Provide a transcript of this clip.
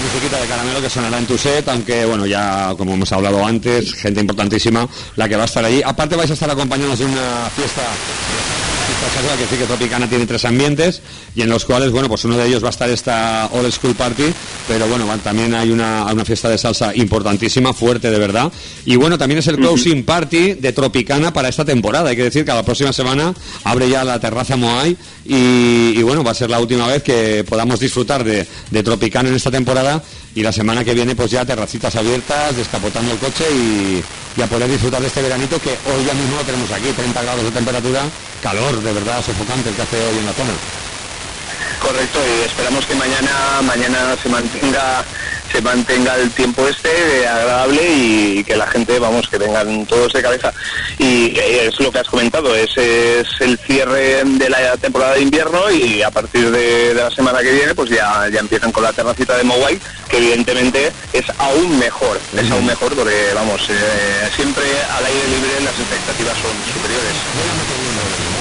musiquita de Caramelo que sonará en tu set, aunque bueno, ya como hemos hablado antes, gente importantísima la que va a estar allí. Aparte vais a estar acompañados de una fiesta que sí que Tropicana tiene 3 ambientes y en los cuales, bueno, pues uno de ellos va a estar esta Old School Party, pero bueno, también hay una fiesta de salsa importantísima, fuerte de verdad, y bueno, también es el closing party de Tropicana para esta temporada. Hay que decir que a la próxima semana abre ya la terraza Moai y bueno, va a ser la última vez que podamos disfrutar de Tropicana en esta temporada, y la semana que viene pues ya terracitas abiertas, descapotando el coche y a poder disfrutar de este veranito que hoy ya mismo lo tenemos aquí, 30 grados de temperatura, calor de verdad sofocante el que hace hoy en la zona. Correcto, y esperamos que mañana se mantenga el tiempo agradable y que la gente, vamos, que vengan todos de cabeza. Y es lo que has comentado, ese es el cierre de la temporada de invierno, y a partir de la semana que viene pues ya empiezan con la terracita de Moai, que evidentemente es aún mejor, porque vamos, siempre al aire libre las expectativas son superiores.